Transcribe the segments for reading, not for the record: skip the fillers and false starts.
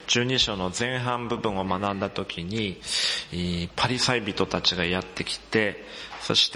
12章の前半部分を学んだ時に、パリサイ人たちがやってきて、そして、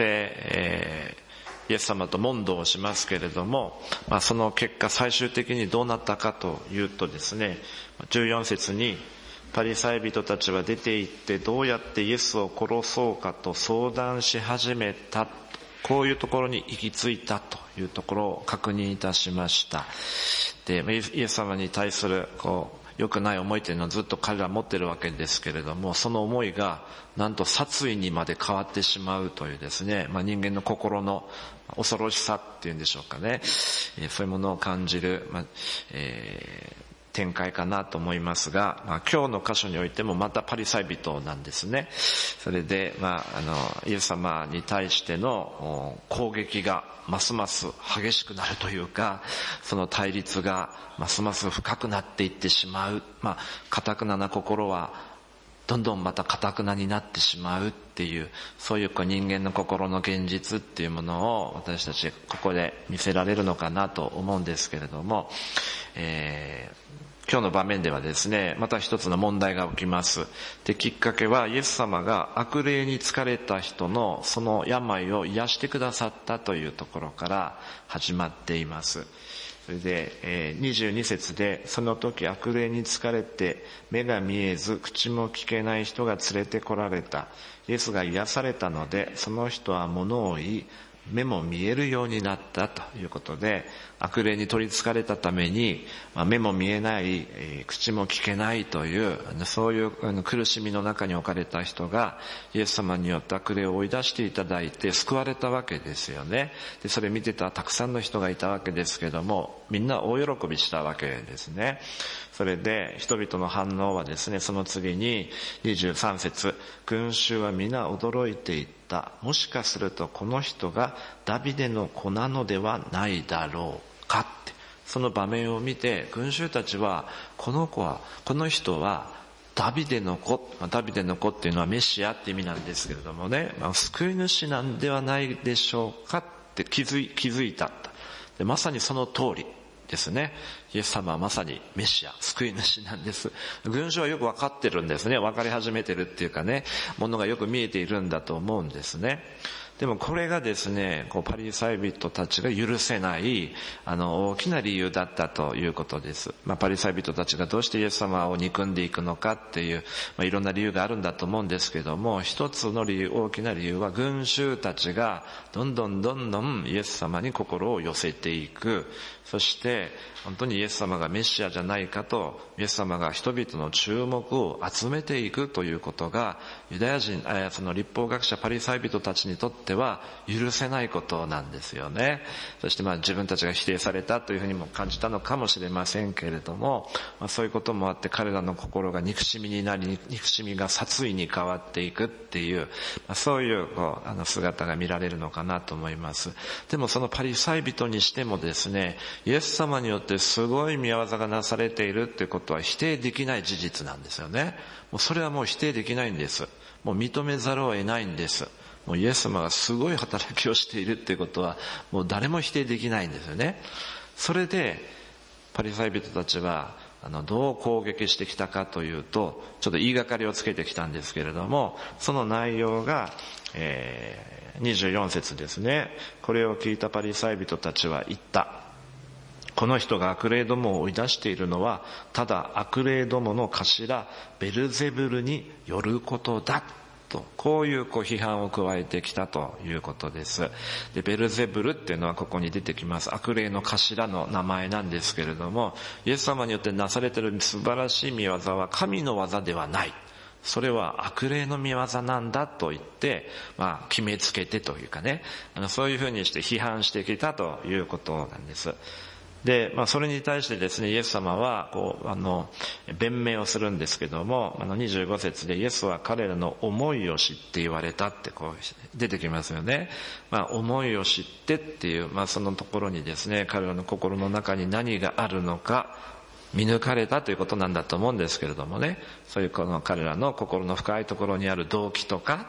イエス様と問答をしますけれども、その結果最終的にどうなったかというとですね、14節に、パリサイ人たちは出て行ってどうやってイエスを殺そうかと相談し始めた。こういうところに行き着いたというところを確認いたしました。で、イエス様に対する良くない思いというのはずっと彼ら持っているわけですけれども、その思いがなんと殺意にまで変わってしまうというですね、人間の心の恐ろしさっていうんでしょうかね、そういうものを感じる、展開かなと思いますが、今日の箇所においてもまたパリサイ人なんですね。それで、イエス様に対しての攻撃がますます激しくなるというか、その対立がますます深くなっていってしまう。堅な心はどんどんまた堅になってしまうっていう、そういう人間の心の現実っていうものを私たちここで見せられるのかなと思うんですけれども、今日の場面ではですね、また一つの問題が起きます。で、きっかけはイエス様が悪霊に疲れた人のその病を癒してくださったというところから始まっています。それで、22節で、その時悪霊に疲れて目が見えず口も聞けない人が連れてこられた。イエスが癒されたので、その人は物を言い、目も見えるようになったということで、悪霊に取り憑かれたために、目も見えない、口も聞けないという、そういう苦しみの中に置かれた人が、イエス様によって悪霊を追い出していただいて救われたわけですよね。で、それ見てたたくさんの人がいたわけですけども、みんな大喜びしたわけですね。それで人々の反応はですね、その次に23節、群衆は皆驚いていった。もしかするとこの人がダビデの子なのではないだろうかって、その場面を見て群衆たちは、この人はダビデの子っていうのはメシアって意味なんですけれどもね、救い主なんではないでしょうかって気づいた。で、まさにその通りですね。イエス様はまさにメシア、救い主なんです。群衆はよく分かってるんですね。分かり始めてるっていうかね、ものがよく見えているんだと思うんですね。でもこれがですね、パリサイ人たちが許せない大きな理由だったということです。パリサイ人たちがどうしてイエス様を憎んでいくのかっていう、いろんな理由があるんだと思うんですけども、一つの大きな理由は、群衆たちがどんどんイエス様に心を寄せていく。そして本当にイエス様がメシアじゃないかと、イエス様が人々の注目を集めていくということが、ユダヤ人、その律法学者パリサイ人たちにとっては許せないことなんですよね。そして自分たちが否定されたというふうにも感じたのかもしれませんけれども、そういうこともあって彼らの心が憎しみになり、憎しみが殺意に変わっていくっていう、そういう姿が見られるのかなと思います。でもそのパリサイ人にしてもですね、イエス様によってすごい御業がなされているっていうことは否定できない事実なんですよね。もうそれはもう否定できないんです。もう認めざるを得ないんです。もうイエス様がすごい働きをしているっていうことはもう誰も否定できないんですよね。それでパリサイ人たちはどう攻撃してきたかというと、ちょっと言いがかりをつけてきたんですけれども、その内容が、24節ですね。これを聞いたパリサイ人たちは言った。この人が悪霊どもを追い出しているのは、ただ悪霊どもの頭ベルゼブルによることだと、こういう批判を加えてきたということです。で、ベルゼブルっていうのはここに出てきます。悪霊の頭の名前なんですけれども、イエス様によってなされている素晴らしい御業は神の技ではない。それは悪霊の御業なんだと言って、決めつけてというかね、そういうふうにして批判してきたということなんです。で、それに対してですね、イエス様は、弁明をするんですけども、25節でイエスは彼らの思いを知って言われたって出てきますよね。思いを知ってっていう、そのところにですね、彼らの心の中に何があるのか、見抜かれたということなんだと思うんですけれどもね、そういう彼らの心の深いところにある動機とか、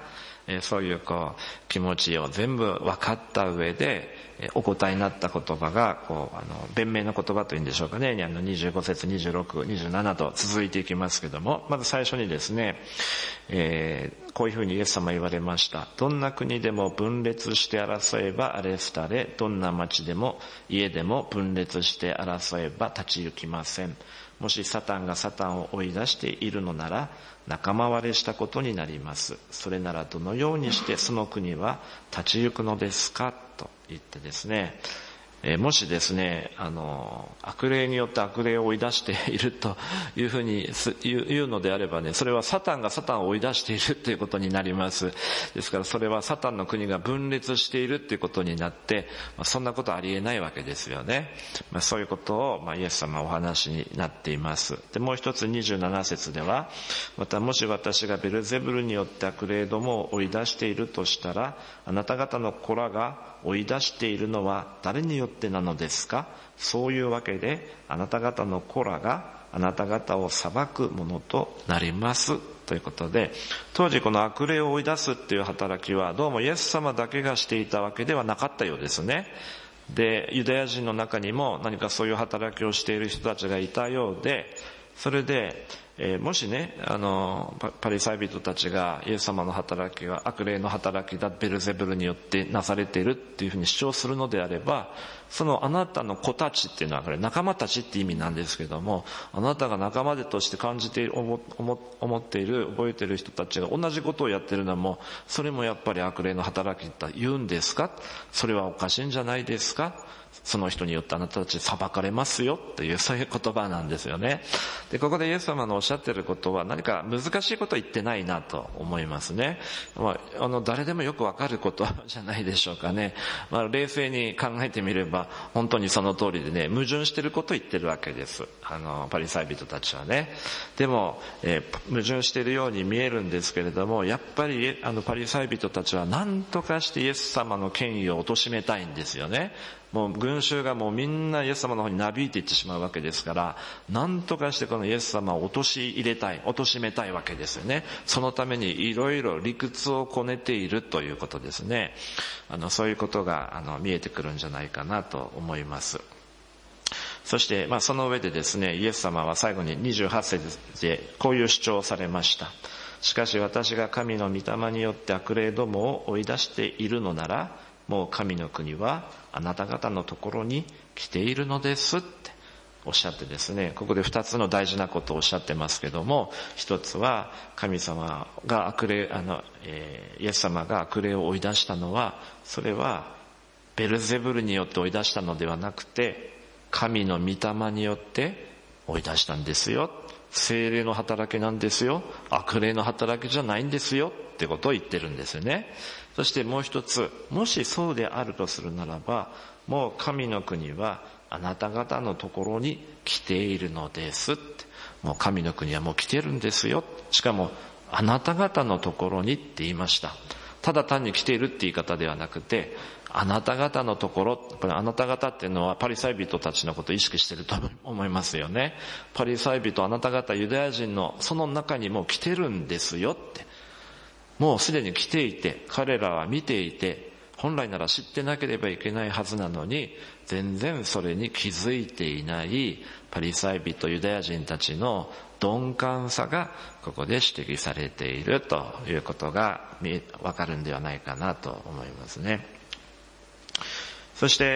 そういう気持ちを全部分かった上でお答えになった言葉が弁明の言葉というんでしょうかね、25節26、27と続いていきますけども、まず最初にですね、こういうふうにイエス様は言われました。どんな国でも分裂して争えば荒れ廃れ、どんな町でも家でも分裂して争えば立ち行きません。もしサタンがサタンを追い出しているのなら仲間割れしたことになります。それならどのようにしてその国は立ち行くのですかと言ってですね、もしですね、悪霊によって悪霊を追い出しているというふうに言うのであればね、それはサタンがサタンを追い出しているということになります。ですからそれはサタンの国が分裂しているということになって、そんなことありえないわけですよね。そういうことをイエス様はお話になっています。で、もう一つ27節では、またもし私がベルゼブルによって悪霊どもを追い出しているとしたら、あなた方の子らが追い出しているのは誰によってなのですか？そういうわけであなた方の子らがあなた方を裁くものとなりますということで、当時この悪霊を追い出すっていう働きはどうもイエス様だけがしていたわけではなかったようですね。で、ユダヤ人の中にも何かそういう働きをしている人たちがいたようで、それでもしね、パリサイ人たちがイエス様の働きが悪霊の働きだ、ベルゼブルによってなされているっていうふうに主張するのであれば、そのあなたの子たちっていうのはこれ仲間たちって意味なんですけども、あなたが仲間でとして感じている、思っている、覚えている人たちが同じことをやってるのも、それもやっぱり悪霊の働きだと言うんですか？それはおかしいんじゃないですか？その人によってあなたたち裁かれますよという、そういう言葉なんですよね。で、ここでイエス様のおっしゃっていることは何か難しいことを言ってないなと思いますね。誰でもよくわかることじゃないでしょうかね。冷静に考えてみれば本当にその通りでね、矛盾していることを言ってるわけです。パリサイ人たちはね。でも、矛盾しているように見えるんですけれども、やっぱりパリサイ人たちは何とかしてイエス様の権威を貶めたいんですよね。もう群衆がもうみんなイエス様の方になびいていってしまうわけですから、何とかしてこのイエス様を貶めたいわけですよね。そのためにいろいろ理屈をこねているということですね。そういうことが見えてくるんじゃないかなと思います。そして、その上でですね、イエス様は最後に28節でこういう主張をされました。しかし私が神の御霊によって悪霊どもを追い出しているのなら、もう神の国はあなた方のところに来ているのですっておっしゃってですね、ここで2つの大事なことをおっしゃってますけども、一つは神様がイエス様が悪霊を追い出したのは、それはベルゼブルによって追い出したのではなくて、神の御霊によって追い出したんですよ。聖霊の働きなんですよ。悪霊の働きじゃないんですよってことを言ってるんですよね。そしてもう一つ、もしそうであるとするならば、もう神の国はあなた方のところに来ているのですって。もう神の国はもう来てるんですよ。しかもあなた方のところにって言いました。ただ単に来ているって言い方ではなくて、あなた方のところ、これあなた方っていうのはパリサイ人たちのことを意識していると思いますよね。パリサイ人、あなた方ユダヤ人のその中にも来てるんですよって。もうすでに来ていて、彼らは見ていて、本来なら知ってなければいけないはずなのに、全然それに気づいていないパリサイ人、ユダヤ人たちの鈍感さがここで指摘されているということがわかるんではないかなと思いますね。そして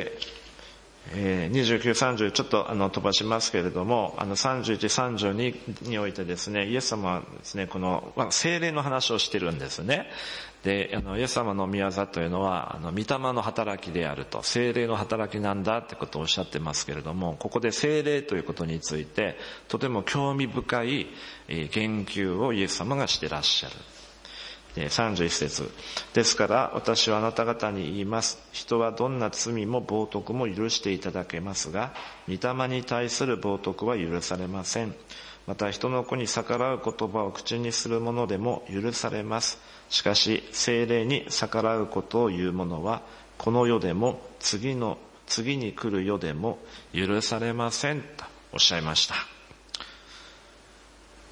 、29、30ちょっと飛ばしますけれども、31、32においてですね、イエス様はですね、この、聖霊の話をしてるんですね。で、イエス様の御業というのは、御霊の働きであると、聖霊の働きなんだってことをおっしゃってますけれども、ここで聖霊ということについて、とても興味深い言及をイエス様がしてらっしゃる。31節ですから私はあなた方に言います。人はどんな罪も冒涜も許していただけますが、御霊に対する冒涜は許されません。また人の子に逆らう言葉を口にする者でも許されます。しかし聖霊に逆らうことを言う者はこの世でも次に来る世でも許されませんとおっしゃいました。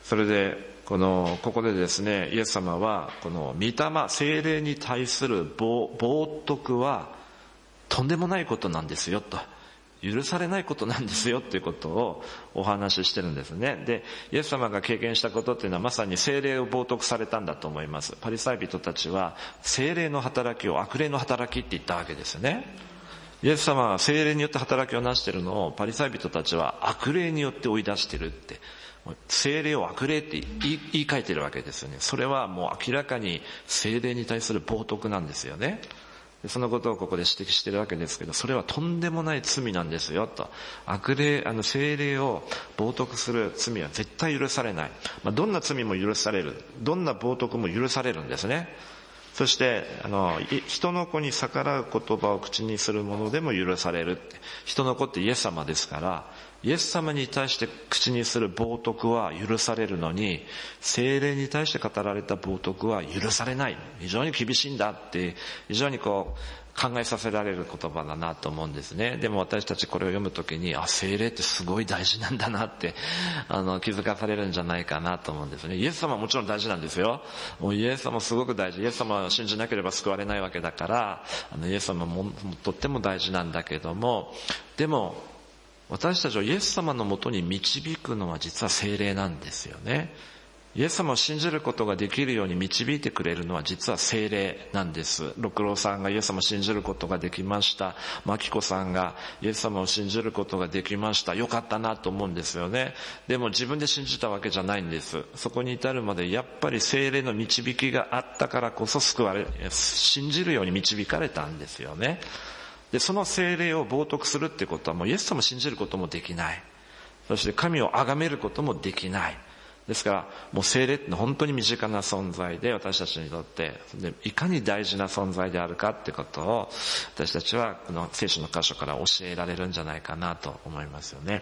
それでここでですね、イエス様はこの御霊、聖霊に対する冒涜はとんでもないことなんですよと、許されないことなんですよということをお話ししてるんですね。で、イエス様が経験したことっていうのはまさに聖霊を冒涜されたんだと思います。パリサイ人たちは聖霊の働きを悪霊の働きって言ったわけですよね。イエス様は聖霊によって働きをなしているのをパリサイ人たちは悪霊によって追い出してるって、聖霊を悪霊って言い換えてるわけですよね。それはもう明らかに聖霊に対する冒涜なんですよね。そのことをここで指摘してるわけですけど、それはとんでもない罪なんですよと。聖霊を冒涜する罪は絶対許されない。どんな罪も許される。どんな冒涜も許されるんですね。そして、人の子に逆らう言葉を口にするものでも許されるって。人の子ってイエス様ですから、イエス様に対して口にする冒涜は許されるのに、聖霊に対して語られた冒涜は許されない。非常に厳しいんだって、非常に考えさせられる言葉だなと思うんですね。でも私たちこれを読むときに、聖霊ってすごい大事なんだなって、気づかされるんじゃないかなと思うんですね。イエス様はもちろん大事なんですよ。もうイエス様すごく大事。イエス様を信じなければ救われないわけだから、イエス様もとっても大事なんだけども、でも、私たちをイエス様のもとに導くのは実は聖霊なんですよね。イエス様を信じることができるように導いてくれるのは実は聖霊なんです。六郎さんがイエス様を信じることができました。マキコさんがイエス様を信じることができました。よかったなと思うんですよね。でも自分で信じたわけじゃないんです。そこに至るまでやっぱり聖霊の導きがあったからこそ信じるように導かれたんですよね。で、その聖霊を冒涜するってことはもうイエス様を信じることもできない。そして神を崇めることもできない。ですから、もう聖霊って本当に身近な存在で私たちにとっていかに大事な存在であるかってことを私たちはこの聖書の箇所から教えられるんじゃないかなと思いますよね。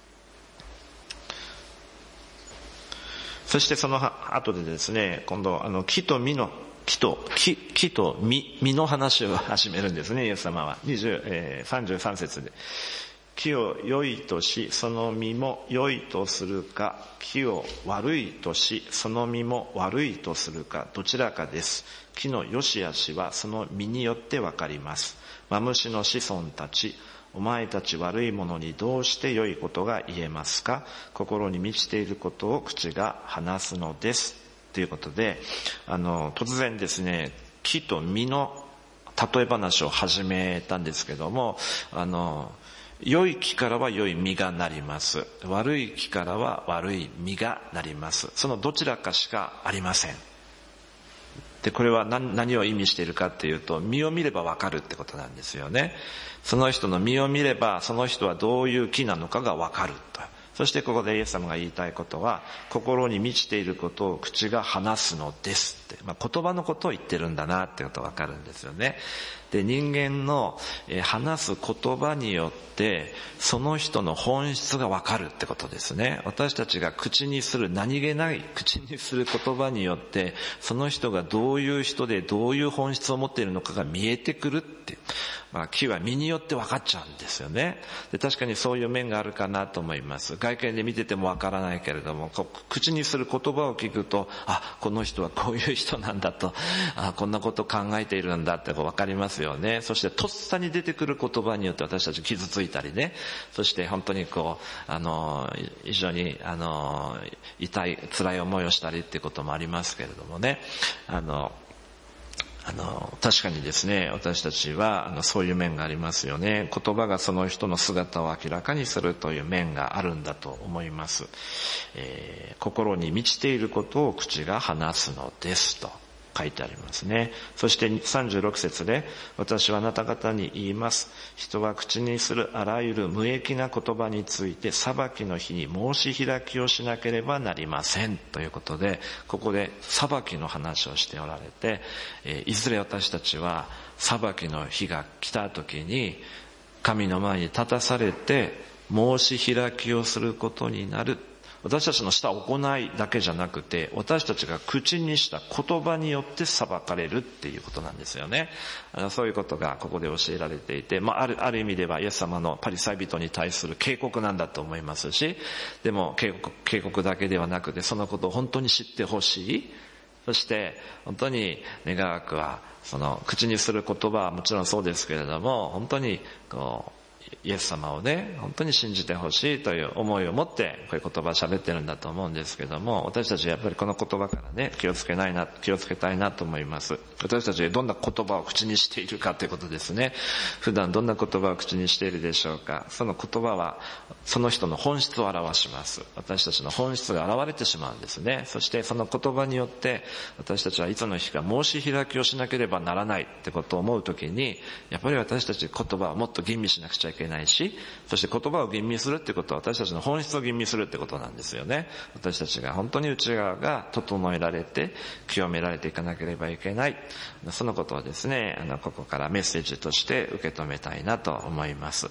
そしてその後でですね、今度木と実の話を始めるんですね、イエス様は。33節で。木を良いとし、その実も良いとするか、木を悪いとし、その実も悪いとするか、どちらかです。木の良し悪しはその実によってわかります。マムシの子孫たち、お前たち悪いものにどうして良いことが言えますか？心に満ちていることを口が話すのです。ということで、突然ですね、木と実の例え話を始めたんですけども、良い木からは良い実がなります。悪い木からは悪い実がなります。そのどちらかしかありません。で、これは何を意味しているかっていうと、実を見ればわかるってことなんですよね。その人の実を見れば、その人はどういう木なのかがわかると。そしてここでイエス様が言いたいことは、心に満ちていることを口が話すのですって、言葉のことを言ってるんだなってことがわかるんですよね。で、人間の話す言葉によってその人の本質がわかるってことですね。私たちが口にする何気ない口にする言葉によってその人がどういう人でどういう本質を持っているのかが見えてくるって、木は実によって分かっちゃうんですよね。で、確かにそういう面があるかなと思います。外見で見ててもわからないけれども、口にする言葉を聞くと、この人はこういう人なんだと、こんなことを考えているんだって分かりますよね。そしてとっさに出てくる言葉によって私たち傷ついたりね、そして本当に非常に痛い辛い思いをしたりっていうこともありますけれどもね、確かにですね、私たちはそういう面がありますよね。言葉がその人の姿を明らかにするという面があるんだと思います。心に満ちていることを口が話すのですと書いてありますね。そして36節で、私はあなた方に言います。人は口にするあらゆる無益な言葉について裁きの日に申し開きをしなければなりません。ということで、ここで裁きの話をしておられて、いずれ私たちは裁きの日が来た時に神の前に立たされて申し開きをすることになる。 私たちのした行いだけじゃなくて、私たちが口にした言葉によって裁かれるっていうことなんですよね。そういうことがここで教えられていて、ある意味ではイエス様のパリサイ人に対する警告なんだと思いますし、でも警告だけではなくて、そのことを本当に知ってほしい。そして本当に願わくは、その口にする言葉はもちろんそうですけれども、本当にイエス様をね、本当に信じてほしいという思いを持ってこういう言葉を喋ってるんだと思うんですけども、私たちはやっぱりこの言葉からね、気をつけたいなと思います。私たちがどんな言葉を口にしているかということですね。普段どんな言葉を口にしているでしょうか。その言葉はその人の本質を表します。私たちの本質が現れてしまうんですね。そしてその言葉によって私たちはいつの日か申し開きをしなければならないってことを思うときに、やっぱり私たち言葉をもっと吟味しなくちゃいけないし、そして言葉を吟味するってことは私たちの本質を吟味するってことなんですよね。私たちが本当に内側が整えられて清められていかなければいけない、そのことをですね、ここからメッセージとして受け止めたいなと思います。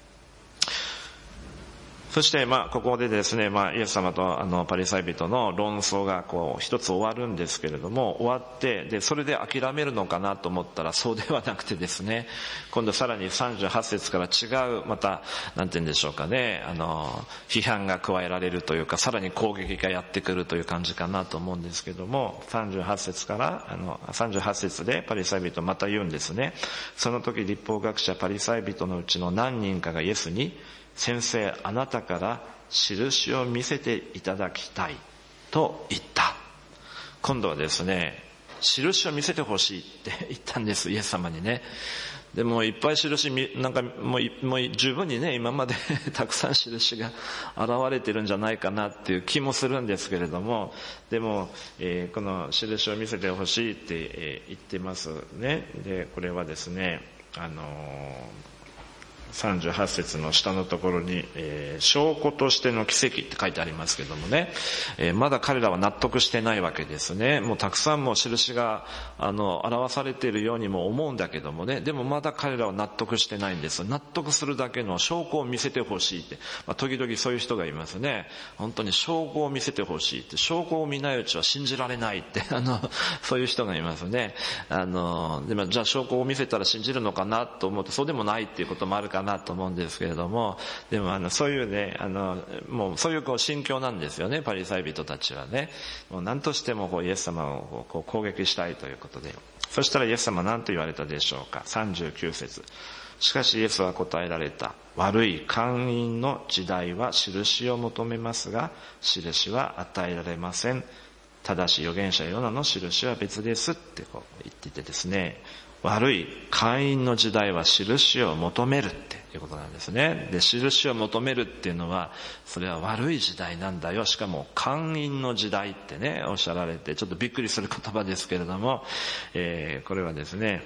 そしてここでですね、イエス様とパリサイ人の論争が一つ終わるんですけれども、終わってでそれで諦めるのかなと思ったらそうではなくてですね、今度さらに38節から違う、またなんて言うんでしょうかね、批判が加えられるというか、さらに攻撃がやってくるという感じかなと思うんですけども、38節でパリサイ人また言うんですね。その時律法学者パリサイ人のうちの何人かがイエスに、先生、あなたから印を見せていただきたいと言った。今度はですね、印を見せてほしいって言ったんです、イエス様にね。でもいっぱい印なんかもう十分にね、今までたくさん印が現れてるんじゃないかなっていう気もするんですけれども、でも、この印を見せてほしいって言ってますね。で、これはですね、38節の下のところに、証拠としての奇跡って書いてありますけどもね、まだ彼らは納得してないわけですね。もうたくさんもう印が表されているようにも思うんだけどもね、でもまだ彼らは納得してないんです。納得するだけの証拠を見せてほしいって、時々そういう人がいますね。本当に証拠を見せてほしいって、証拠を見ないうちは信じられないってそういう人がいますね。でもじゃあ証拠を見せたら信じるのかなと思うと、そうでもないっていうこともあるかなと思うんですけれども、でもそういうね、もうそういう心境なんですよね、パリサイ人たちはね。もう何としてもイエス様を攻撃したいということで、そしたらイエス様は何と言われたでしょうか。39節。しかしイエスは答えられた。悪い姦淫の時代は印を求めますが、印は与えられません。ただし預言者ヨナの印は別ですって言っていてですね、悪い姦淫の時代は印を求めるっていうことなんですね。で、印を求めるっていうのは、それは悪い時代なんだよ。しかも姦淫の時代ってね、おっしゃられて、ちょっとびっくりする言葉ですけれども、これはですね、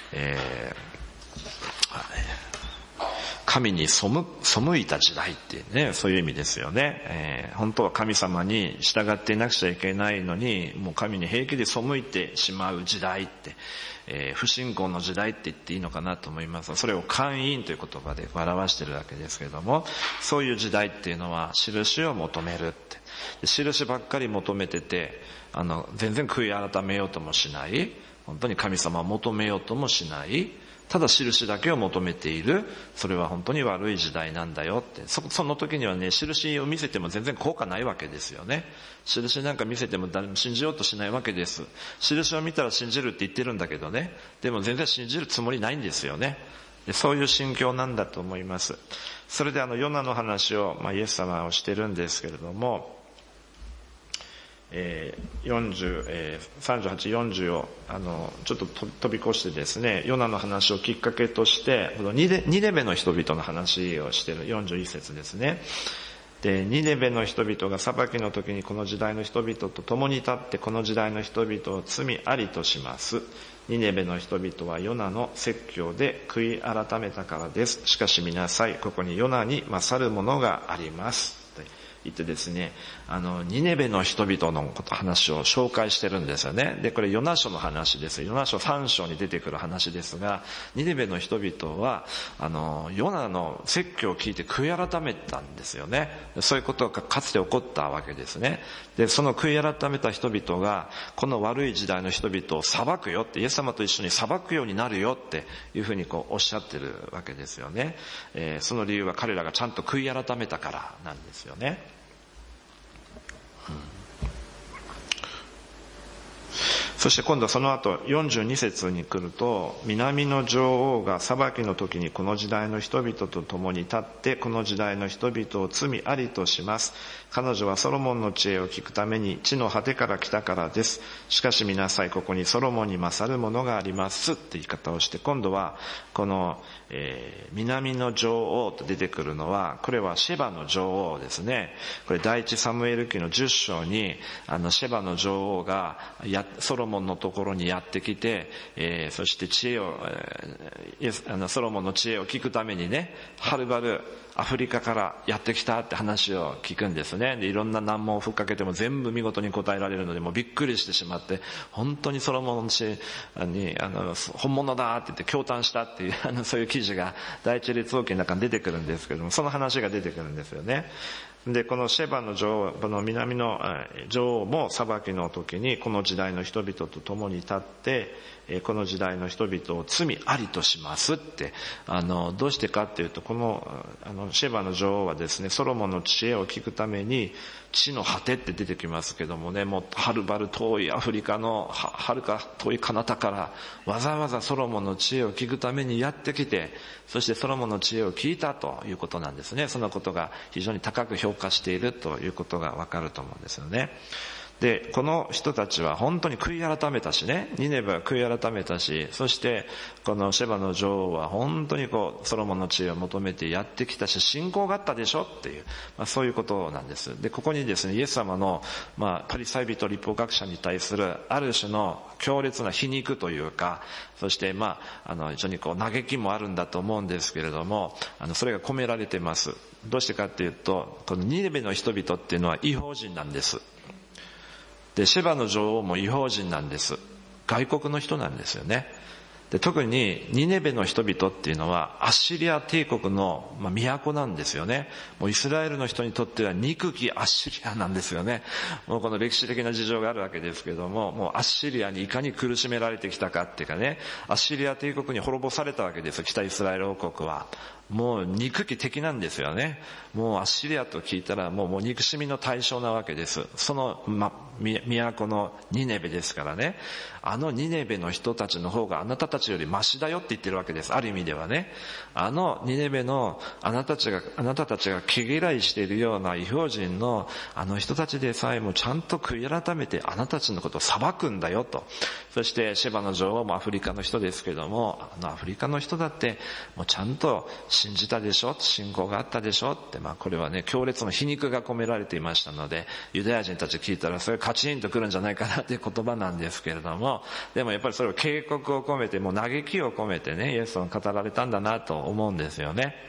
神に背いた時代っていうね、そういう意味ですよね。本当は神様に従っていなくちゃいけないのに、もう神に平気で背いてしまう時代って、不信仰の時代って言っていいのかなと思います。それを姦淫という言葉で表しているわけですけれども、そういう時代っていうのは印を求めるって。印ばっかり求めてて、全然悔い改めようともしない。本当に神様を求めようともしない。ただ印だけを求めている。それは本当に悪い時代なんだよって。その時にはね、印を見せても全然効果ないわけですよね。印なんか見せても誰も信じようとしないわけです。印を見たら信じるって言ってるんだけどね。でも全然信じるつもりないんですよね。で、そういう心境なんだと思います。それでヨナの話を、イエス様をしてるんですけれども、38、40をちょっと飛び越してですね、ヨナの話をきっかけとしてニネベの人々の話をしている41節ですね。で、ニネベの人々が裁きの時にこの時代の人々と共に立ってこの時代の人々を罪ありとします。ニネベの人々はヨナの説教で悔い改めたからです。しかし見なさい、ここにヨナに勝るものがありますと言ってですね、ニネベの人々の話を紹介してるんですよね。で、これヨナ書の話です。ヨナ書3章に出てくる話ですが、ニネベの人々は、ヨナの説教を聞いて悔い改めたんですよね。そういうことがかつて起こったわけですね。で、その悔い改めた人々が、この悪い時代の人々を裁くよって、イエス様と一緒に裁くようになるよっていうふうにおっしゃってるわけですよね。その理由は彼らがちゃんと悔い改めたからなんですよね。そして今度その後42節に来ると、南の女王が裁きの時にこの時代の人々と共に立って、この時代の人々を罪ありとします。彼女はソロモンの知恵を聞くために地の果てから来たからです。しかし見なさい、ここにソロモンに勝るものがありますって言い方をして、今度はこの、南の女王と出てくるのは、これはシェバの女王ですね。これ第一サムエル記の10章にシェバの女王がソロモンのところにやってきて、そして知恵を、ソロモンの知恵を聞くためにね、はるばるアフリカからやってきたって話を聞くんですね。で、いろんな難問をふっかけても全部見事に答えられるので、もうびっくりしてしまって、本当にソロモンの知恵に本物だって言って驚嘆したっていうそういう記事が第一列王記の中に出てくるんですけども、その話が出てくるんですよね。で、このシェバの女王、この南の女王も裁きの時にこの時代の人々と共に立って、この時代の人々を罪ありとしますって、どうしてかっていうと、このシェバの女王はですね、ソロモンの知恵を聞くために地の果てって出てきますけどもね、もうはるばる遠いアフリカのはるか遠い彼方からわざわざソロモンの知恵を聞くためにやってきて、そしてソロモンの知恵を聞いたということなんですね。そのことが非常に高く評価しているということがわかると思うんですよね。で、この人たちは本当に悔い改めたしね、ニネベは悔い改めたし、そしてこのシェバの女王は本当にソロモンの知恵を求めてやってきたし、信仰があったでしょっていう、そういうことなんです。で、ここにですね、イエス様の、パリサイ人律法学者に対するある種の強烈な皮肉というか、そして非常に嘆きもあるんだと思うんですけれども、それが込められています。どうしてかっていうと、このニネベの人々っていうのは異邦人なんです。で、シェバの女王も異邦人なんです。外国の人なんですよね。で、特にニネベの人々っていうのはアッシリア帝国の都なんですよね。もうイスラエルの人にとっては憎きアッシリアなんですよね。もうこの歴史的な事情があるわけですけども、もうアッシリアにいかに苦しめられてきたかっていうかね、アッシリア帝国に滅ぼされたわけですよ、北イスラエル王国は。もう憎き敵なんですよね。もうアッシリアと聞いたらもう憎しみの対象なわけです。その、都のニネベですからね。あのニネベの人たちの方があなたたちよりマシだよって言ってるわけです。ある意味ではね。あのニネベのあなたたちが毛嫌いしているような異邦人のあの人たちでさえもちゃんと悔い改めてあなたたちのことを裁くんだよと。そしてシェバの女王もアフリカの人ですけども、アフリカの人だってもうちゃんと信じたでしょ、信仰があったでしょって、これはね、強烈な皮肉が込められていましたので、ユダヤ人たち聞いたらそれカチンとくるんじゃないかなっていう言葉なんですけれども、でもやっぱりそれを警告を込めて、もう嘆きを込めてね、イエスを語られたんだなと思うんですよね。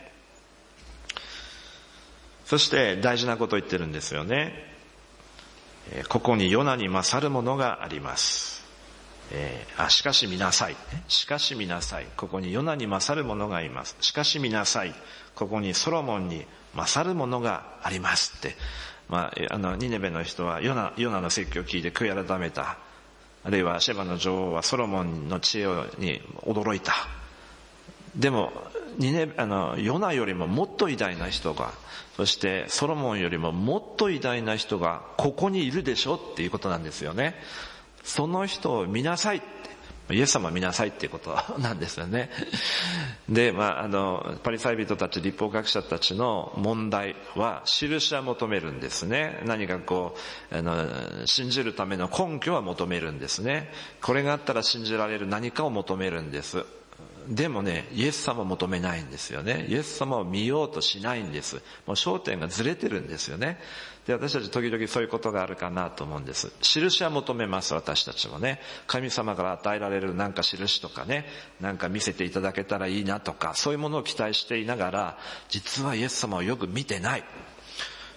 そして大事なことを言ってるんですよね。ここにヨナに勝るものがあります。しかし見なさい。しかし見なさい。ここにヨナに勝るものがいます。しかし見なさい。ここにソロモンに勝るものがありますって。ニネベの人はヨナの説教を聞いて悔い改めた。あるいはシェバの女王はソロモンの知恵に驚いた。でも、ヨナよりももっと偉大な人が、そしてソロモンよりももっと偉大な人がここにいるでしょっていうことなんですよね。その人を見なさいって、イエス様を見なさいっていうことなんですよね。で、パリサイ人たち、律法学者たちの問題は、印は求めるんですね。何か信じるための根拠は求めるんですね。これがあったら信じられる何かを求めるんです。でもね、イエス様を求めないんですよね。イエス様を見ようとしないんです。もう焦点がずれてるんですよね。で、私たち時々そういうことがあるかなと思うんです。印は求めます、私たちもね。神様から与えられるなんか印とかね、なんか見せていただけたらいいなとか、そういうものを期待していながら、実はイエス様をよく見てない。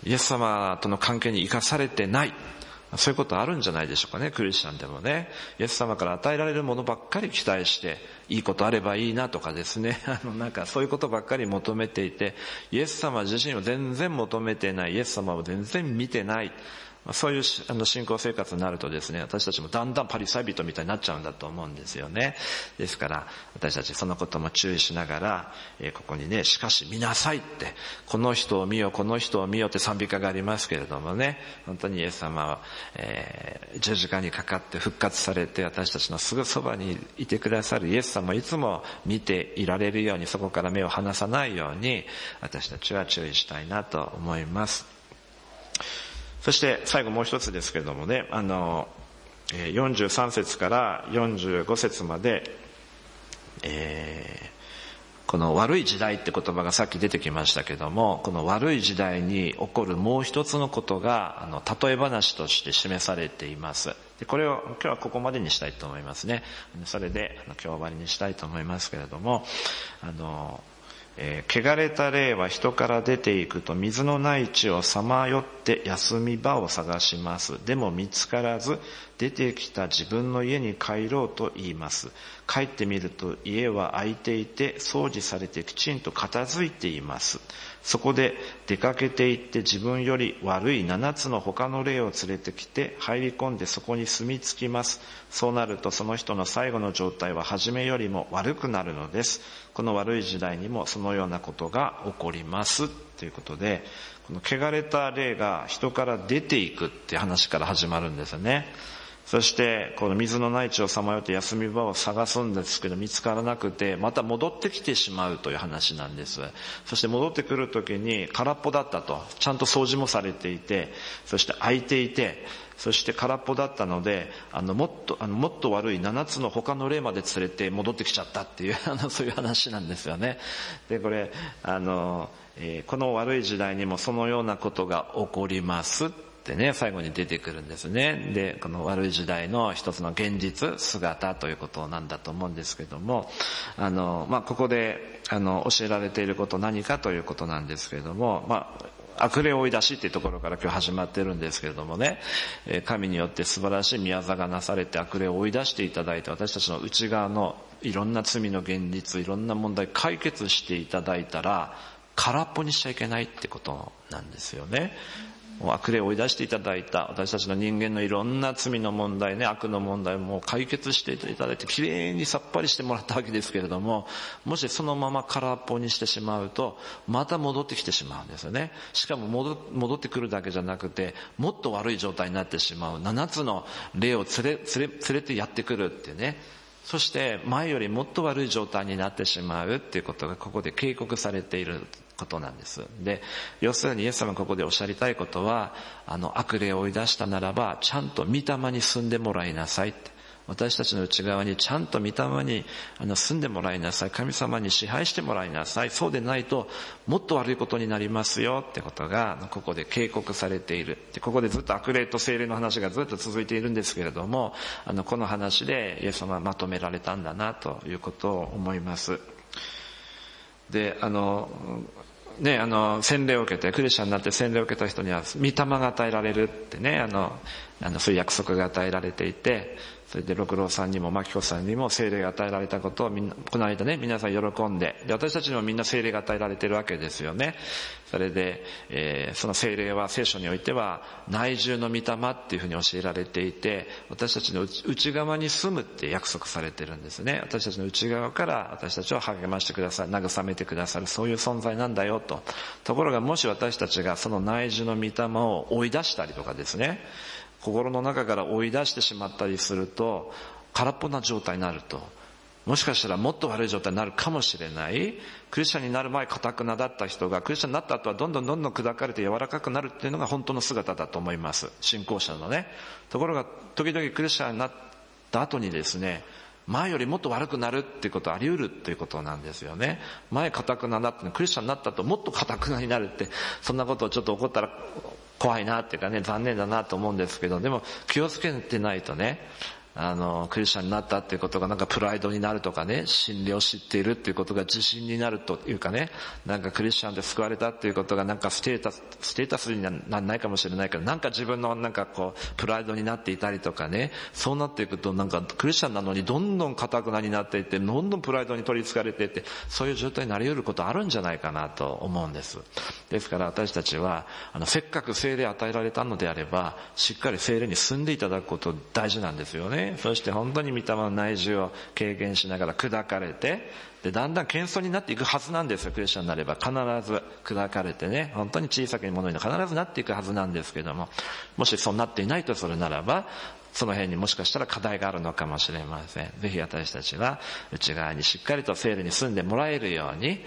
イエス様との関係に生かされてない。そういうことあるんじゃないでしょうかね、クリスチャンでもね。イエス様から与えられるものばっかり期待して、いいことあればいいなとかですね、なんかそういうことばっかり求めていて、イエス様自身を全然求めてない、イエス様を全然見てない、そういう信仰生活になるとですね、私たちもだんだんパリサイ人みたいになっちゃうんだと思うんですよね。ですから私たちそのことも注意しながら、ここにね、しかし見なさいって、この人を見よ、この人を見よって賛美歌がありますけれどもね、本当にイエス様は、十字架にかかって復活されて、私たちのすぐそばにいてくださるイエス様をいつも見ていられるように、そこから目を離さないように私たちは注意したいなと思います。そして最後もう一つですけれどもね、43節から45節まで、この悪い時代って言葉がさっき出てきましたけども、この悪い時代に起こるもう一つのことが例え話として示されています。でこれを今日はここまでにしたいと思いますね。それで今日終わりにしたいと思いますけれども、汚れた霊は人から出ていくと水のない地をさまよって休み場を探します。でも見つからず、出てきた自分の家に帰ろうと言います。帰ってみると家は空いていて掃除されてきちんと片付いています。そこで出かけて行って自分より悪い7つの他の霊を連れてきて入り込んでそこに住み着きます。そうなるとその人の最後の状態は初めよりも悪くなるのです。この悪い時代にもそのようなことが起こりますということで、この汚れた霊が人から出ていくって話から始まるんですよね。そしてこの水のない地をさまよって休み場を探すんですけど見つからなくて、また戻ってきてしまうという話なんです。そして戻ってくるときに空っぽだったと、ちゃんと掃除もされていて、そして空いていて、そして空っぽだったので、もっと悪い7つの他の霊まで連れて戻ってきちゃったっていうそういう話なんですよね。でこれこの悪い時代にもそのようなことが起こりますってね、最後に出てくるんですね。でこの悪い時代の一つの現実姿ということなんだと思うんですけども、ここで教えられていること何かということなんですけれども、悪霊追い出しっていうところから今日始まってるんですけれどもね、神によって素晴らしい宮座がなされて悪霊を追い出していただいて、私たちの内側のいろんな罪の現実、いろんな問題解決していただいたら空っぽにしちゃいけないってことなんですよね。悪霊を追い出していただいた私たちの人間のいろんな罪の問題ね、悪の問題も解決していただいてきれいにさっぱりしてもらったわけですけれども、もしそのまま空っぽにしてしまうとまた戻ってきてしまうんですよね。しかも戻ってくるだけじゃなくて、もっと悪い状態になってしまう7つの霊を連れてやってくるってね。そして前よりもっと悪い状態になってしまうっていうことがここで警告されていることなんです。で、要するにイエス様がここでおっしゃりたいことは、悪霊を追い出したならばちゃんと御霊に住んでもらいなさいって、私たちの内側にちゃんと御霊に住んでもらいなさい、神様に支配してもらいなさい、そうでないともっと悪いことになりますよってことがここで警告されている。でここでずっと悪霊と聖霊の話がずっと続いているんですけれども、この話でイエス様はまとめられたんだなということを思います。で洗礼を受けてクリスチャンになって洗礼を受けた人には御霊が与えられるってね、そういう約束が与えられていて、それで六郎さんにも牧子さんにも聖霊が与えられたことをこの間ね皆さん喜んで、私たちにもみんな聖霊が与えられているわけですよね。それで、その聖霊は聖書においては内住の御霊っていうふうに教えられていて、私たちの内側に住むって約束されてるんですね。私たちの内側から私たちを励ましてくださる、慰めてくださる、そういう存在なんだよと。ところがもし私たちがその内住の御霊を追い出したりとかですね、心の中から追い出してしまったりすると空っぽな状態になると、もしかしたらもっと悪い状態になるかもしれない。クリスチャンになる前固くなだった人がクリスチャンになった後はどんどん砕かれて柔らかくなるっていうのが本当の姿だと思います、信仰者のね。ところが時々クリスチャンになった後にですね、前よりもっと悪くなるっていうことはあり得るっていうことなんですよね。前固くなだってクリスチャンになった後もっと固くなになるって、そんなことをちょっと起こったら怖いなっていうかね、残念だなと思うんですけど、でも気をつけてないとね、 クリスチャンになったっていうことがなんかプライドになるとかね、真理を知っているっていうことが自信になるというかね、なんかクリスチャンで救われたっていうことがなんかステータスにならないかもしれないけど、なんか自分のなんかこうプライドになっていたりとかね、そうなっていくとなんかクリスチャンなのにどんどん堅くなになっていって、どんどんプライドに取り憑かれていって、そういう状態になり得ることあるんじゃないかなと思うんです。ですから私たちはせっかく聖霊与えられたのであれば、しっかり聖霊に住んでいただくこと大事なんですよね。そして本当に御霊の内住を経験しながら砕かれて、でだんだん謙遜になっていくはずなんですよ。クリスチャンになれば必ず砕かれてね、本当に小さなものに必ずなっていくはずなんですけども、もしそうなっていないとするならば、その辺にもしかしたら課題があるのかもしれません。ぜひ私たちは内側にしっかりと聖霊に住んでもらえるように、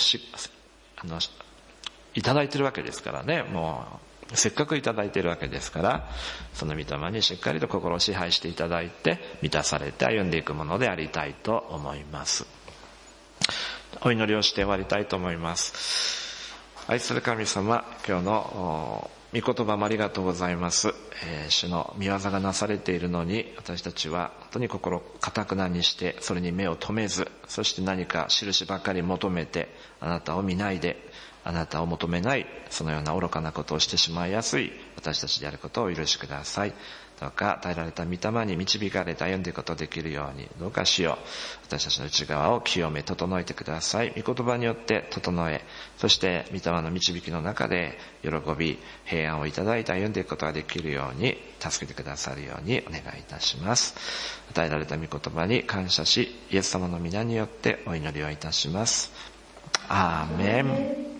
いただいてるわけですからね、もうせっかくいただいているわけですから、その御霊にしっかりと心を支配していただいて、満たされて歩んでいくものでありたいと思います。お祈りをして終わりたいと思います。愛する神様、今日の御言葉もありがとうございます。主の御業がなされているのに、私たちは本当に心を堅くなにして、それに目を留めず、そして何か印ばかり求めて、あなたを見ないで、あなたを求めない、そのような愚かなことをしてしまいやすい私たちであることをお許しください。どうか与えられた御霊に導かれて歩んでいくことができるように、どうか主よ、私たちの内側を清め整えてください。御言葉によって整え、そして御霊の導きの中で喜び、平安をいただいて歩んでいくことができるように助けてくださるようにお願いいたします。与えられた御言葉に感謝し、イエス様の皆によってお祈りをいたします。アーメン。